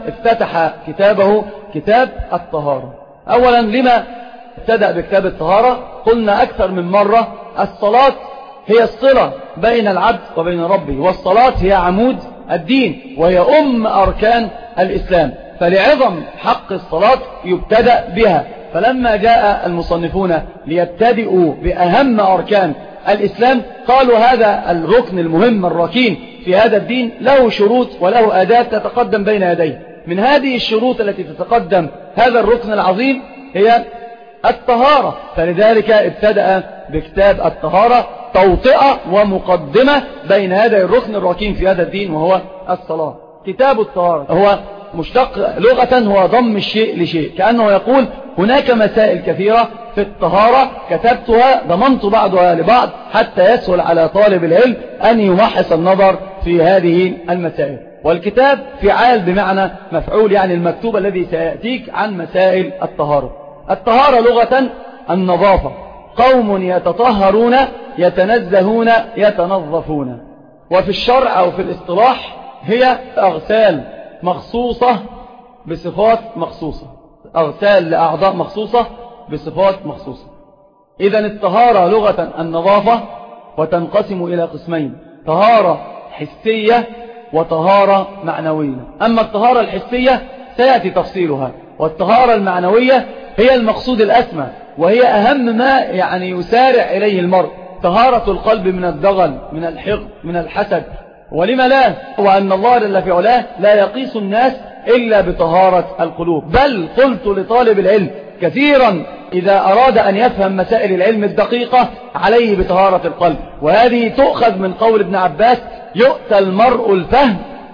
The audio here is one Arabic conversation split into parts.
افتتح كتابه كتاب الطهارة. أولا لما ابتدأ بكتاب الطهارة؟ قلنا أكثر من مرة الصلاة هي الصلة بين العبد وبين ربه، والصلاة هي عمود الدين وهي أركان الإسلام، فلعظم حق الصلاة يبتدأ بها. فلما جاء المصنفون ليبتدئوا بأهم أركان الإسلام قالوا هذا الركن المهم الركين في هذا الدين له شروط وله آداب تتقدم بين يديه. من هذه الشروط التي تتقدم هذا الركن العظيم هي الطهارة، فلذلك ابتدأ بكتاب الطهارة توطئة ومقدمة بين هذا الركن الركين في هذا الدين وهو الصلاة. كتاب الطهارة هو مشتق لغة هو ضم الشيء لشيء، كأنه يقول هناك مسائل كثيرة في الطهارة كتبتها ضمنت بعضها لبعض حتى يسهل على طالب العلم أن يمحص النظر في هذه المسائل. والكتاب فعال بمعنى مفعول، يعني المكتوب الذي سيأتيك عن مسائل الطهارة. الطهارة لغة النظافة، قوم يتطهرون يتنزهون يتنظفون. وفي الشرع أو في الاصطلاح هي أغسال مخصوصة بصفات مخصوصة، أغسال لأعضاء مخصوصة بصفات مخصوصة. إذن الطهارة لغة النظافة، وتنقسم إلى قسمين: طهارة حسية وطهارة معنوية. أما الطهارة الحسية سيأتي تفصيلها، والطهارة المعنوية هي المقصود الأسمى، وهي أهم ما يعني يسارع إليه المرء، طهارة القلب من الدغل من الحقد من الحسد. ولما لا؟ وأن الله جل في علاه لا يقيس الناس إلا بطهارة القلوب، بل قلت لطالب العلم كثيرا إذا أراد أن يفهم مسائل العلم الدقيقة عليه بطهارة القلب. وهذه تؤخذ من قول ابن عباس: يؤتى المرء الفهم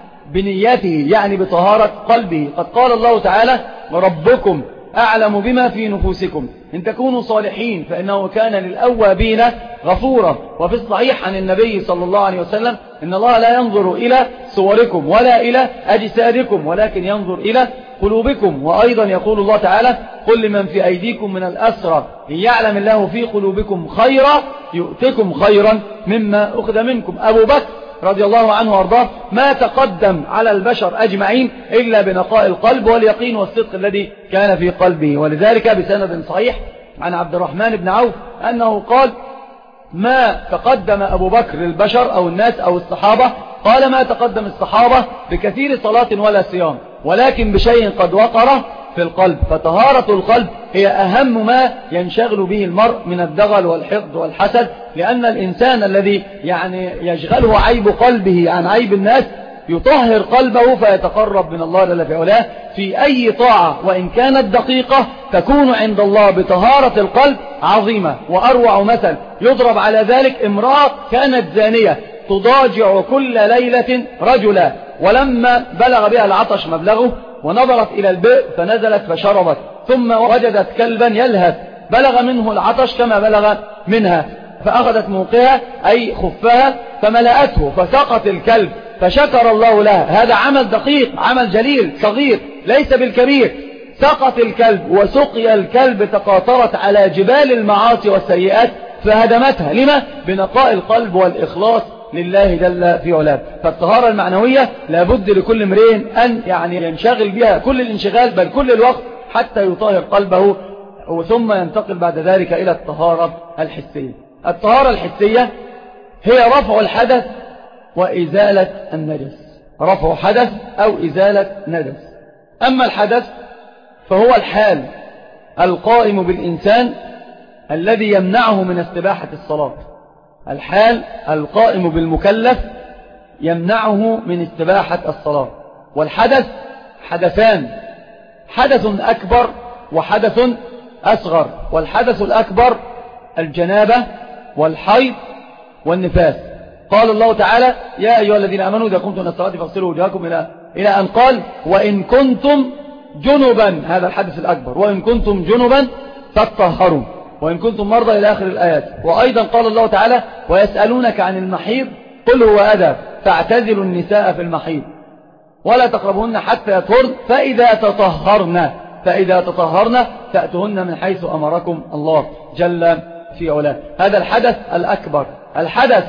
بنيته، يعني بطهارة قلبه. قد قال الله تعالى: وربكم أعلم بما في نفوسكم إن تكونوا صالحين فإنه كان للأوابين غفورا. وفي الصحيح عن النبي صلى الله عليه وسلم: إن الله لا ينظر إلى صوركم ولا إلى أجسادكم ولكن ينظر إلى قلوبكم. وأيضا يقول الله تعالى: قل لمن في أيديكم من الأسرى إن يعلم الله في قلوبكم خيرا يؤتكم خيرا مما أخذ منكم. أبو بكر رضي الله عنه وارضاه ما تقدم على البشر أجمعين إلا بنقاء القلب واليقين والصدق الذي كان في قلبه. ولذلك بسند صحيح عن عبد الرحمن بن عوف أنه قال: ما تقدم أبو بكر للبشر أو الناس أو الصحابة، قال ما تقدم الصحابة بكثير صلاة ولا صيام، ولكن بشيء قد وقر في القلب. فطهارة القلب هي أهم ما ينشغل به المرء من الدغل والحقد والحسد، لأن الإنسان الذي يعني يشغله عيب قلبه عن عيب الناس يطهر قلبه فيتقرب من الله جل في علاه في أي طاعة وإن كانت دقيقة تكون عند الله بطهارة القلب عظيمة. وأروع مثل يضرب على ذلك: امرأة كانت زانية تضاجع كل ليلة رجلا، ولما بلغ بها العطش مبلغه ونظرت إلى البئر فنزلت فشربت، ثم وجدت كلبا يلهث بلغ منه العطش كما بلغ منها، فأخذت موقها أي خفها فملأته فسقط الكلب فشكر الله لها. هذا عمل دقيق، عمل جليل صغير ليس بالكبير. سقط الكلب وسقي الكلب تقاطرت على جبال المعاصي والسيئات فهدمتها. لما؟ بنقاء القلب والإخلاص لله جل في علاه. فالطهارة المعنوية لابد لكل امرئ أن يعني ينشغل بها كل الانشغال بل كل الوقت حتى يطهر قلبه، ثم ينتقل بعد ذلك إلى الطهارة الحسية. الطهارة الحسية هي رفع الحدث وإزالة النجس، رفع حدث أو إزالة نجس. أما الحدث فهو الحال القائم بالإنسان الذي يمنعه من استباحة الصلاة، الحال القائم بالمكلف يمنعه من استباحة الصلاة. والحدث حدثان: حدث أكبر وحدث أصغر. والحدث الأكبر الجنابة والحيض والنفاس. قال الله تعالى: يا أيها الذين آمنوا إذا قمتم إلى الصلاة فاغسلوا وجوهكم إلى أن قال: وإن كنتم جنبا، هذا الحدث الأكبر، وإن كنتم جنبا فاطهروا، وإن كنتم مرضى إلى آخر الآيات. وأيضا قال الله تعالى: ويسألونك عن المحيض قل هو أذى فاعتزلوا النساء في المحيض ولا تقربهن حتى يطهرن فإذا تطهرن فأتوهن من حيث أمركم الله جل في علاه. هذا الحدث الأكبر. الحدث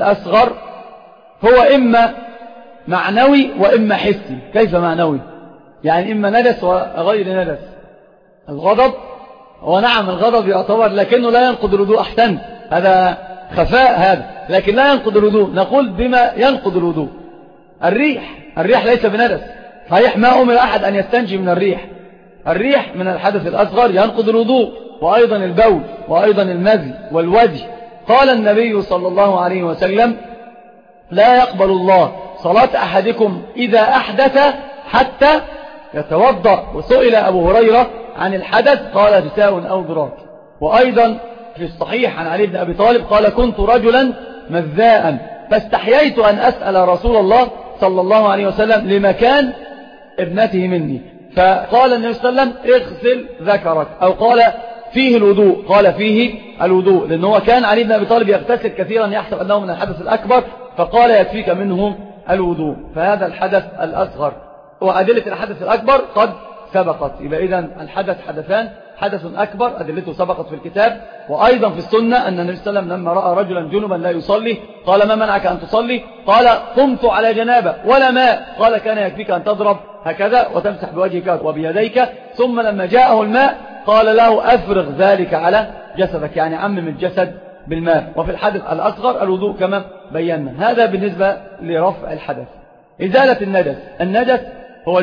الأصغر هو إما معنوي وإما حسي. كيف معنوي؟ يعني إما ندس وغير ندس. الغضب هو نعم الغضب يعتبر لكنه لا ينقض الوضوء. أحسنت، هذا خفاء هذا، لكن لا ينقض الوضوء. نقول بما ينقض الوضوء. الريح ليس بندس. صحيح ما أمر أحد أن يستنجي من الريح. الريح من الحدث الأصغر ينقض الوضوء، وأيضا البول، وأيضا المذي والودي. قال النبي صلى الله عليه وسلم: لا يقبل الله صلاة أحدكم إذا أحدث حتى يتوضأ. وسئل أبو هريرة عن الحدث قال: جساء أو ضراك. وأيضا في الصحيح عن علي بن أبي طالب قال: كنت رجلا مذاء فاستحييت أن أسأل رسول الله صلى الله عليه وسلم لمكان ابنته مني، فقال النبي صلى الله عليه وسلم: اغسل ذكرك، أو قال فيه الوضوء، قال فيه الوضوء، لأنه كان علي بن أبي طالب يغتسل كثيرا يحسب أنه من الحدث الأكبر، فقال: يكفيك منه الوضوء. فهذا الحدث الأصغر. وأدلة الحدث الأكبر قد سبقت. يبقى إذن الحدث حدثان: حدث أكبر أدلته سبقت في الكتاب، وأيضا في السنة أن النبي صلى الله عليه وسلم لما رأى رجلا جنبا لا يصلي قال: ما منعك أن تصلي؟ قال: قمت على جنابة ولا ماء. قال: كان يكفيك أن تضرب هكذا وتمسح بوجهك وبيديك. ثم لما جاءه الماء قال له: أفرغ ذلك على جسدك، يعني عمم الجسد بالماء. وفي الحدث الأصغر الوضوء كما بينا. هذا بالنسبة لرفع الحدث. إزالة النجس. النجس هو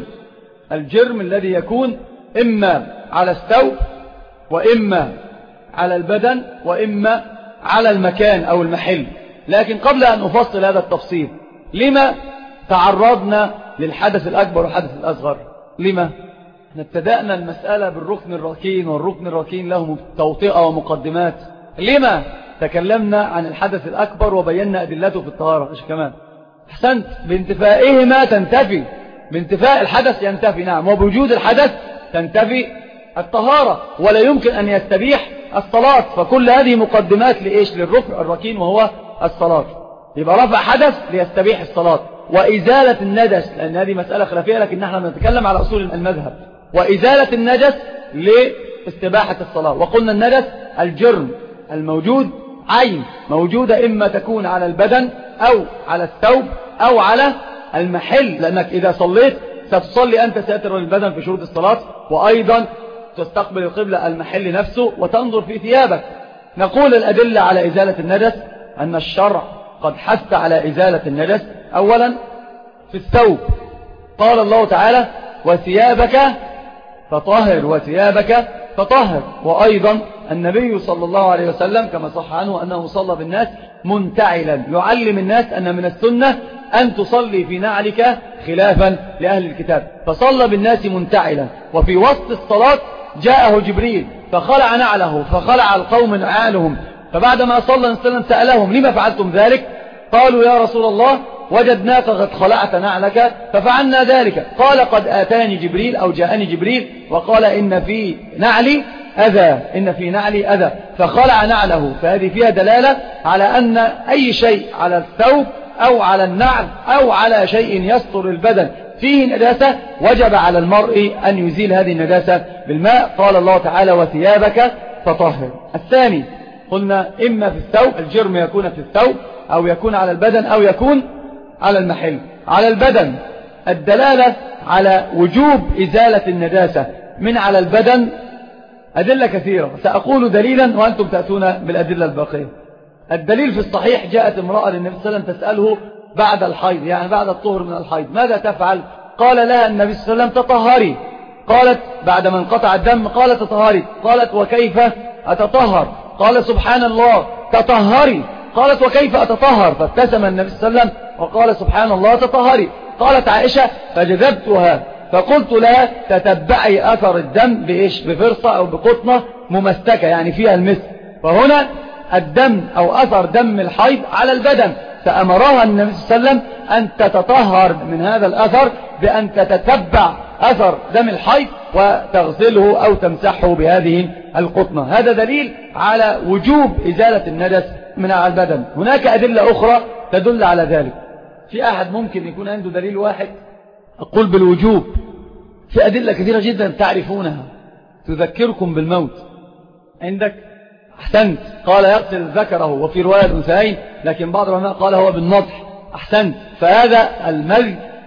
الجرم الذي يكون إما على الثوب، وإما على البدن، وإما على المكان أو المحل. لكن قبل أن أفصل هذا التفصيل، لما تعرضنا للحدث الأكبر والحدث الأصغر؟ لما ابتدأنا المسألة بالركن الركين، والركن الركين له توطئة ومقدمات؟ لما تكلمنا عن الحدث الأكبر وبينا أدلته في الطهارة؟ إيش كمان؟ أحسنت، بانتفائهما تنتفي، بانتفاء الحدث ينتفي، نعم، وبوجود الحدث تنتفي الطهارة، ولا يمكن أن يستبيح الصلاة. فكل هذه مقدمات لإيش؟ للركن الركين وهو الصلاة. يبقى رفع حدث ليستبيح الصلاة، وإزالة النجس، لأن هذه مسألة خلافية لكن نحن نتكلم على أصول المذهب. وإزالة النجس لاستباحة الصلاة. وقلنا النجس الجرم الموجود، عين موجودة، إما تكون على البدن أو على الثوب أو على المحل، لأنك إذا صليت ستصلي أنت ساتر البدن في شروط الصلاة، وأيضا تستقبل القبلة المحل نفسه وتنظر في ثيابك. نقول الأدلة على إزالة النجس أن الشرع قد حث على إزالة النجس. أولا في الثوب قال الله تعالى: وثيابك فطهر، وثيابك فطهر. وأيضا النبي صلى الله عليه وسلم كما صح عنه أنه صلى بالناس منتعلا، يعلم الناس أن من السنة أن تصلي في نعلك خلافا لأهل الكتاب، فصلى بالناس منتعلا. وفي وسط الصلاة جاءه جبريل فخلع نعله، فخلع القوم نعالهم، فبعدما صلى وسلم سألهم: لما فعلتم ذلك؟ قالوا: يا رسول الله وجدناك قد خلعت نعلك ففعلنا ذلك. قال: قد آتاني جبريل أو جاءني جبريل وقال: إن في نعلي أذى، فخلع نعله. فهذه فيها دلالة على أن أي شيء على الثوب أو على النعل أو على شيء يستر البدن فيه نجاسة وجب على المرء أن يزيل هذه النجاسة بالماء. قال الله تعالى: وثيابك فطهر. الثاني قلنا إما في الثوب، الجرم يكون في الثوب أو يكون على البدن أو يكون على المحل. على البدن الدلالة على وجوب إزالة النجاسة من على البدن أدلة كثيرة، سأقول دليلا وأنتم تأتون بالأدلة الباقية. الدليل في الصحيح: جاءت امرأة للنبي صلى الله عليه وسلم تسأله بعد الحيض، يعني بعد الطهر من الحيض، ماذا تفعل؟ قال لها النبي صلى الله عليه وسلم: تطهري. قالت بعد ما انقطع الدم، قال: تطهري. قالت: وكيف أتطهر؟ قال: سبحان الله تطهري. قالت: وكيف أتطهر؟ فابتسم النبي صلى الله عليه وسلم وقال: سبحان الله تطهري. قالت عائشة: فجذبتها فقلت لها: تتبعي أثر الدم بإيش؟ بفرصة أو بقطنة ممسكة، يعني فيها المس. فهنا الدم أو أثر دم الحيض على البدن، فأمرها النبي صلى الله عليه وسلم أن تتطهر من هذا الأثر بأن تتتبع أثر دم الحيض وتغسله أو تمسحه بهذه القطنة. هذا دليل على وجوب إزالة النجس من على البدن. هناك أدلة أخرى تدل على ذلك. في أحد ممكن يكون عنده دليل واحد أقول بالوجوب؟ في أدلة كثيرة جدا تعرفونها تذكركم بالموت. عندك أحسنت، قال يغسل ذكره، وفي رواية الأنثيين، لكن بعض العلماء قال هو بالنضح. أحسنت، فهذا المذي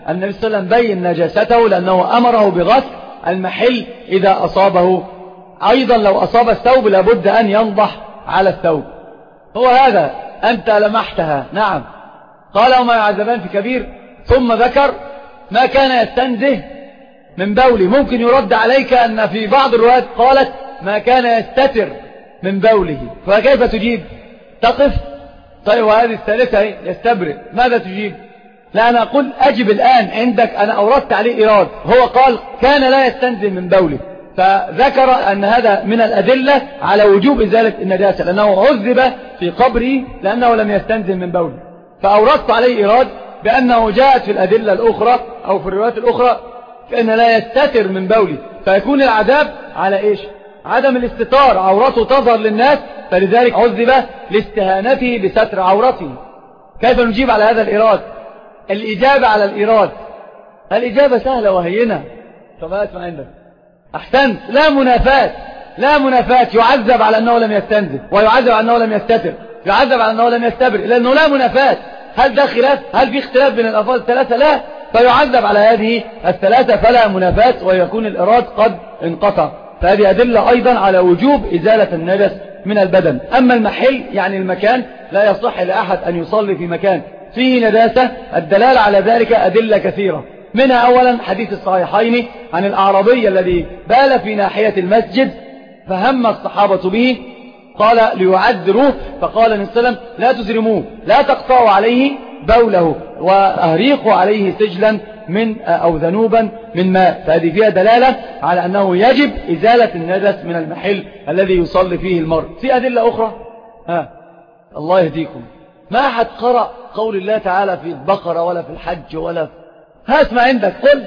النبي صلى الله عليه وسلم بين نجاسته لأنه أمره بغسل المحل إذا أصابه. أيضا لو أصاب الثوب لابد أن ينضح على الثوب. هو هذا أنت لمحتها. نعم. قال وما يعذبان في كبير، ثم ذكر ما كان يستنزه من بولي. ممكن يرد عليك أن في بعض الروايات قالت ما كان يستتر من بوله، فكيف تجيب؟ تقف. طيب وهذه الثالثة يستبرئ، ماذا تجيب؟ لا أنا أقول أجب الآن عندك. أنا أوردت عليه إيراد، هو قال كان لا يستنزه من بوله، فذكر أن هذا من الأدلة على وجوب إزالة النجاسة، لأنه عذب في قبره لأنه لم يستنزه من بوله. فأوردت عليه إيراد بأنه جاءت في الأدلة الأخرى أو في الروايات الأخرى كأن لا يستتر من بوله، فيكون العذاب على إيش؟ عدم الاستتار، عورته تظهر للناس، فلذلك عذب لاستهانته بستر عورته. كيف نجيب على هذا الإيراد؟ الإجابة على الإيراد، الإجابة سهلة وهينة. طب اسمع عندك. أحسنت. لا منافاة، لا منافاة. يعذب على أنه لم يستنزه، ويعذب على أنه لم يستتر، يعذب على أنه لم يستبرئ، لأنه لا منافاة. هل ده خلاف؟ هل في اختلاف بين الألفاظ الثلاثة؟ لا. فيعذب على هذه الثلاثة فلا منافاة، ويكون الإيراد قد انقطع. فهذه أدلة أيضا على وجوب إزالة النجس من البدن. أما المحل يعني المكان، لا يصح لأحد أن يصلي في مكان فيه نجاسة. الدلالة على ذلك أدلة كثيرة، منها أولا حديث الصحيحين عن الأعرابي الذي بال في ناحية المسجد فهم الصحابة به، قال ليعذروه، فقال النبي صلى الله عليه وسلم لا تزرموه، لا تقطعوا عليه بوله، وأهريقوا عليه سجلا من أو ذنوبا من ماء. فهذه فيها دلالة على أنه يجب إزالة النجس من المحل الذي يصلي فيه المرء. في أدلة أخرى. الله يهديكم. ما أحد قرأ قول الله تعالى في البقرة ولا في الحج ولا اسمع عندك. قل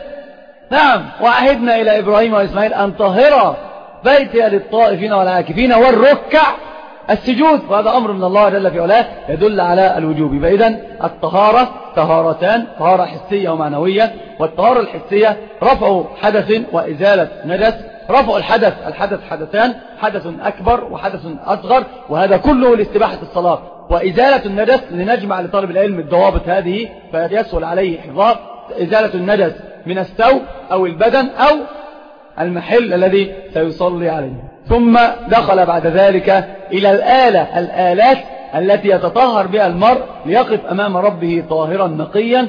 نعم وعهدنا إلى إبراهيم وإسماعيل أن طهر بيتي للطائفين والعاكفين والركع السجود، وهذا أمر من الله جل في علاه يدل على الوجوب. فإذن الطهارة طهارتان، طهارة حسية ومعنوية. والطهارة الحسية رفع حدث وإزالة نجس. رفع الحدث حدثان، حدث أكبر وحدث أصغر، وهذا كله لاستباحة الصلاة. وإزالة النجس لنجمع لطالب العلم الضوابط هذه فيسهل عليه حفظها. إزالة النجس من الثوب أو البدن أو المحل الذي سيصلي عليه. ثم دخل بعد ذلك إلى الآلات التي يتطهر بها المرء ليقف أمام ربه طاهرا نقيا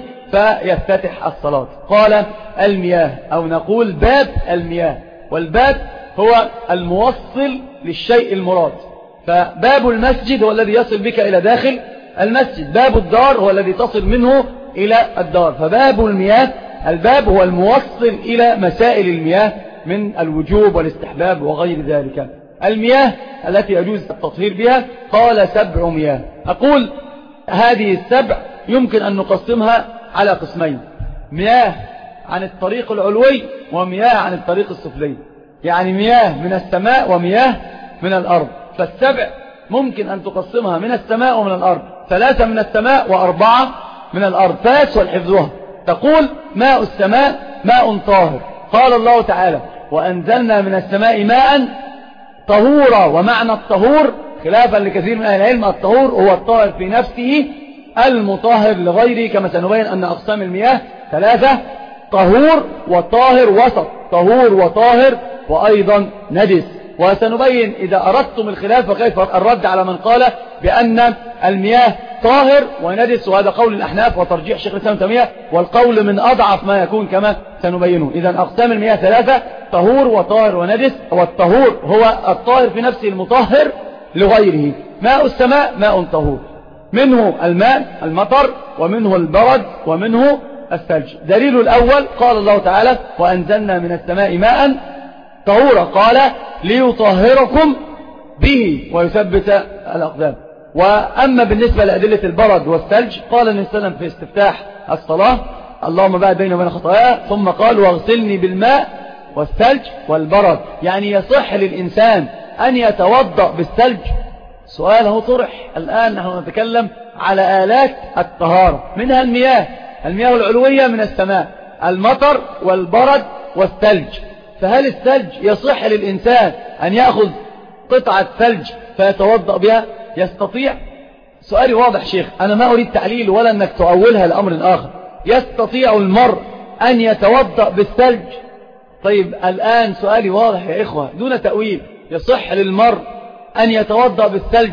فيفتتح الصلاة. قال المياه، أو نقول باب المياه، والباب هو الموصل للشيء المراد. فباب المسجد هو الذي يصل بك إلى داخل المسجد، باب الدار هو الذي تصل منه إلى الدار. فباب المياه، الباب هو الموصل إلى مسائل المياه من الوجوب والاستحباب وغير ذلك. المياه التي يجوز التطهير بها قال 7 مياه. أقول هذه ال7 يمكن أن نقسمها على قسمين: مياه عن الطريق العلوي ومياه عن الطريق السفلي، يعني مياه من السماء ومياه من الأرض. فال7 ممكن أن تقسمها من السماء ومن الأرض، 3 من السماء و4 من الأرض، فيسهل حفظها. تقول ماء السماء ماء طاهر، قال الله تعالى وأنزلنا من السماء ماء طهورا. ومعنى الطهور خلافا لكثير من أهل العلم، الطهور هو الطاهر في نفسه المطهر لغيره، كما سنبين أن أقسام المياه 3: طهور وطاهر وسط، طهور وطاهر وأيضا نجس. وسنبين إذا أردتم الخلاف وكيف الرد على من قال بأن المياه طاهر ونجس، وهذا قول الأحناف وترجيح شيخ الإسلام ابن تيمية، والقول من أضعف ما يكون كما سنبينه. إذن أقسام المياه 3: طهور وطاهر ونجس. والطهور هو الطاهر في نفسه المطهر لغيره. ماء السماء ماء طهور، منه الماء المطر، ومنه البرد، ومنه الثلج. دليل الأول قال الله تعالى وأنزلنا من السماء ماء طهورا، قال ليطهركم به ويثبت الأقدام. وأما بالنسبة لأدلة البرد والثلج قال النبي صلى الله عليه وسلم في استفتاح الصلاة اللهم باعد بيني وبين خطاياي، ثم قال واغسلني بالماء والثلج والبرد. يعني يصح للإنسان أن يتوضأ بالثلج؟ سؤاله طرح. الآن نحن نتكلم على آلات الطهارة، منها المياه العلوية من السماء، المطر والبرد والثلج. فهل الثلج يصح للإنسان أن يأخذ قطعة ثلج فيتوضأ بها؟ يستطيع؟ سؤالي واضح شيخ، أنا ما أريد تعليل ولا أنك تؤولها لأمر آخر، يستطيع المرء أن يتوضأ بالثلج؟ طيب الآن سؤالي واضح يا إخوة دون تأويل، يصح للمرء أن يتوضأ بالثلج؟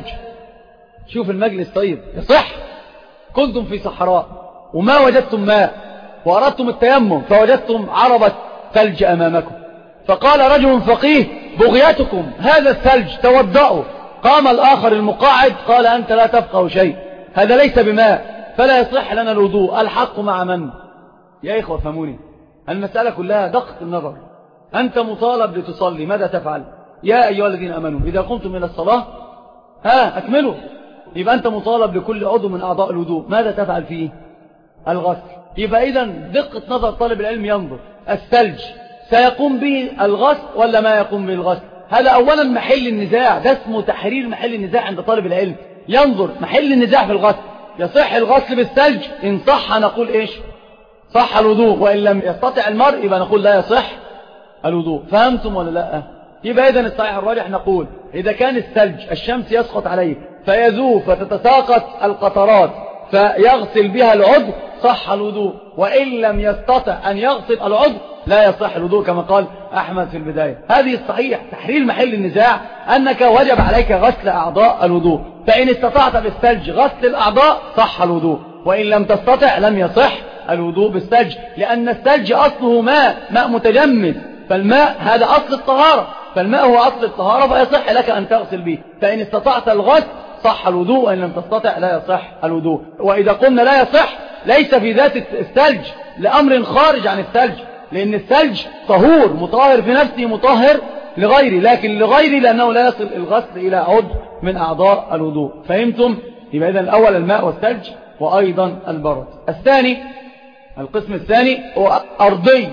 شوف المجلس، طيب يصح. كنتم في صحراء وما وجدتم ماء وأردتم التيمم فوجدتم عربة ثلج أمامكم، فقال رجل فقيه بغيتكم هذا الثلج توضأوا. قام الآخر المقاعد قال أنت لا تفقه شيء، هذا ليس بماء فلا يصح لنا الوضوء. الحق مع من؟ يا إخوة فهموني، المسألة كلها دقة النظر. أنت مطالب لتصلي، ماذا تفعل؟ يا أيها الذين أمنوا إذا قمتم إلى الصلاة أكملوا. يبقى أنت مطالب لكل عضو من أعضاء الوضوء، ماذا تفعل فيه؟ الغسل. يبقى إذن دقة نظر طالب العلم ينظر الثلج سيقوم به الغسل ولا ما يقوم به الغسل. هذا أولا محل النزاع، ده اسمه تحرير محل النزاع عند طالب العلم. ينظر محل النزاع في الغسل، يصح الغسل بالثلج؟ إن صح نقول إيش؟ صح الوضوء، وإن لم يستطع المرء يبقى نقول لا يصح الوضوء. فهمتم ولا لا؟ يبقى إذن الصحيح الراجح نقول إذا كان الثلج الشمس يسقط عليه فيذوب فتتساقط القطرات فيغسل بها العضو صح الوضوء، وإن لم يستطع أن يغسل العضو لا يصح الوضوء كما قال أحمد في البداية. هذه الصحيح تحرير محل النزاع أنك وجب عليك غسل أعضاء الوضوء، فإن استطعت بالثلج غسل الأعضاء صح الوضوء، وإن لم تستطع لم يصح الوضوء بالثلج، لأن الثلج أصله ماء متجمد، فالماء هذا أصل الطهارة، فالماء هو أصل الطهارة فيصح لك أن تغسل به. فإن استطعت الغسل صح الوضوء، وإن لم تستطع لا يصح الوضوء. وإذا قلنا لا يصح ليس في ذات الثلج لأمر خارج عن الثلج، لأن الثلج طهور مطهر في نفسه مطهر لغيره، لكن لغيره لأنه لا يصل الغسل إلى عضو من أعضاء الوضوء. فهمتم؟ يبقى إذن الأول الماء والثلج وأيضا البرد. الثاني، القسم الثاني هو أرضي.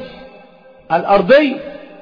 الأرضي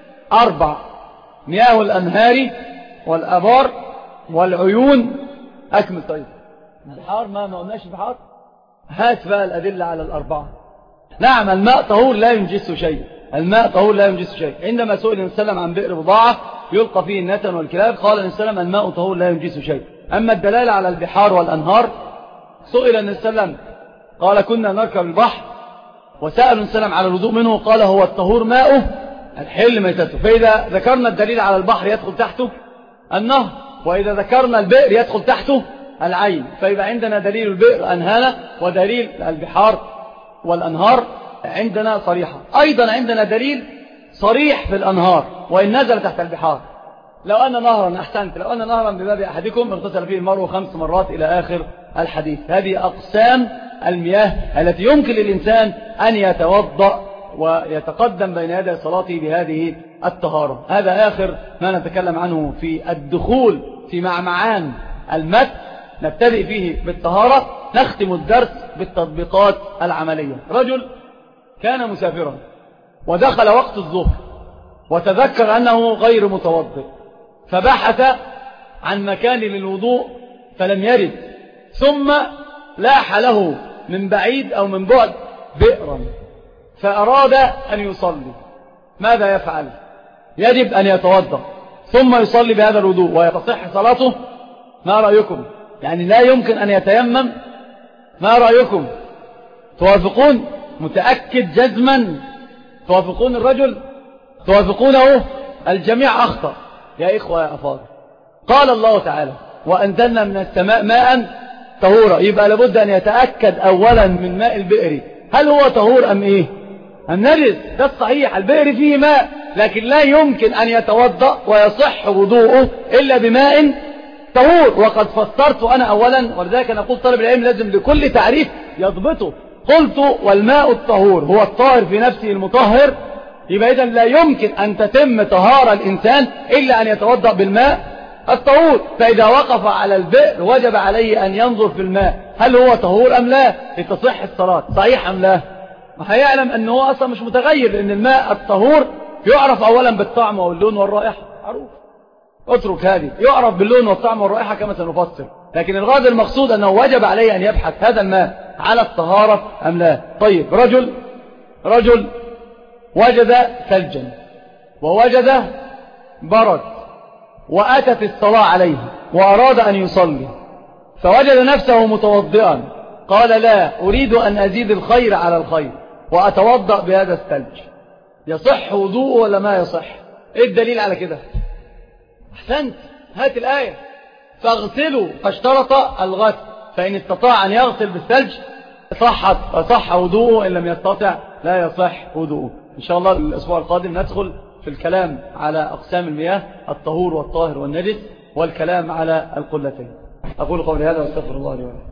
4: مياه الأنهار والأبار والعيون. أكمل. طيب البحار ما قلناش البحار؟ هات بقى الأدلة على الأربعة. نعم الماء طهور لا ينجس شيء، الماء طهور لا ينجس شيء. عندما سئل النبي صلى الله عليه وسلم عن بئر بضاعة يلقى فيه النتن والكلاب قال النبي صلى الله عليه وسلم الماء طهور لا ينجس شيء. أما الدلالة على البحار والأنهار سئل النبي صلى الله عليه وسلم قال كنا نركب البحر وسأل النبي صلى الله عليه وسلم على الوضوء منه قال هو الطهور ماؤه الحل ميتته. فإذا ذكرنا الدليل على البحر يدخل تحته النهر، وإذا ذكرنا البئر يدخل تحته العين. فيبقى عندنا دليل البئر أنهانا ودليل البحار والأنهار عندنا صريحة. أيضا عندنا دليل صريح في الأنهار وإن نزل تحت البحار. لو أن نهرا أحسنت، لو أن نهرا بباب أحدكم اغتسل فيه المرء 5 مرات إلى آخر الحديث. هذه أقسام المياه التي يمكن للإنسان أن يتوضأ ويتقدم بين يدي صلاته بهذه الطهارة. هذا آخر ما نتكلم عنه في الدخول في معمعان المتن. نبتدئ فيه بالطهارة، نختم الدرس بالتطبيقات العملية. رجل كان مسافرا ودخل وقت الظهر وتذكر أنه غير متوضئ، فبحث عن مكان للوضوء فلم يرد، ثم لاح له من بعيد أو من بعد بئرا فأراد أن يصلي. ماذا يفعل؟ يجب أن يتوضأ ثم يصلي بهذا الوضوء ويتصح صلاته. ما رأيكم؟ يعني لا يمكن أن يتيمم؟ ما رأيكم؟ توافقون؟ متأكد جزما توافقون الرجل؟ توافقونه؟ الجميع أخطأ يا إخوة يا أفاضل. قال الله تعالى وأنزلنا من السماء ماء طهورا، يبقى لابد أن يتأكد أولا من ماء البئر هل هو طهور أم إيه؟ النجس. ده الصحيح، البئر فيه ماء، لكن لا يمكن أن يتوضأ ويصح وضوءه إلا بماء طهور. وقد فسرت أنا أولا، ولذلك نقول طالب العلم لازم لكل تعريف يضبطه. قلت والماء الطهور هو الطاهر في نفسه المطهر. يبقى إذن لا يمكن أن تتم طهارة الإنسان إلا أن يتوضأ بالماء الطهور. فإذا وقف على البئر وجب عليه أن ينظر في الماء هل هو طهور أم لا لتصح الصلاة، صحيح أم لا. وهيعلم أنه هو أصلا مش متغير، لأن الماء الطهور يعرف أولا بالطعم واللون والرائحة، معروف. اترك هذه، يعرف باللون والطعم والرائحة كما سنفصل، لكن الغرض المقصود أنه وجب عليه أن يبحث هذا الماء على الطهارة أم لا. طيب رجل وجد ثلجا ووجد برد وأتت الصلاة عليه وأراد أن يصلي، فوجد نفسه متوضئا. قال لا أريد أن أزيد الخير على الخير وأتوضأ بهذا الثلج، يصح وضوءه ولا ما يصح؟ إيه الدليل على كده؟ أحسنت، هات الآية. فاغسلوا، فاشترط الغسل، فإن استطاع أن يغسل بالثلج صح وضوءه، إن لم يستطع لا يصح وضوءه. إن شاء الله الأسبوع القادم ندخل في الكلام على أقسام المياه، الطهور والطاهر والنجس، والكلام على القلتين. أقول قولي هذا واستغفر الله لي ولكم.